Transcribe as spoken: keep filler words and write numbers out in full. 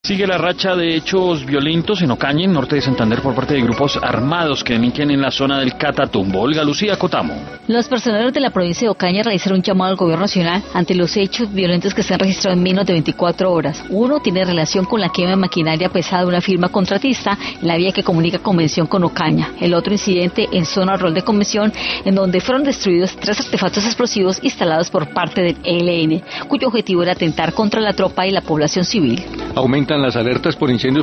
Sigue la racha de hechos violentos en Ocaña, en norte de Santander, por parte de grupos armados que delinquen en la zona del Catatumbo. Olga Lucía Cotamo. Los personeros de la provincia de Ocaña realizaron un llamado al gobierno nacional ante los hechos violentos que se han registrado en menos de veinticuatro horas. Uno tiene relación con la quema de maquinaria pesada de una firma contratista en la vía que comunica Convención con Ocaña. El otro incidente en zona rural de Convención, en donde fueron destruidos tres artefactos explosivos instalados por parte del E L N, cuyo objetivo era atentar contra la tropa y la población civil. Aumentan las alertas por incendios